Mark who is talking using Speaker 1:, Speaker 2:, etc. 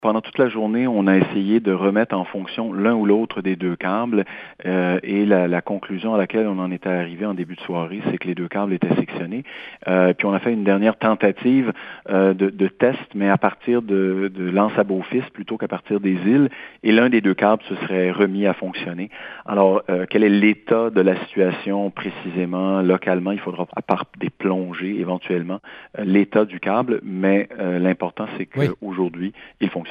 Speaker 1: Pendant toute la journée, on a essayé de remettre en fonction l'un ou l'autre des deux câbles et la conclusion à laquelle on en était arrivé en début de soirée, c'est que les deux câbles étaient sectionnés. Puis on a fait une dernière tentative de test, mais à partir de l'Anse à Beaufils plutôt qu'à partir des îles, et l'un des deux câbles se serait remis à fonctionner. Alors, quel est l'état de la situation précisément, localement? Il faudra, à part des plongées éventuellement, l'état du câble, mais l'important, c'est
Speaker 2: Oui.
Speaker 1: qu'aujourd'hui, il fonctionne.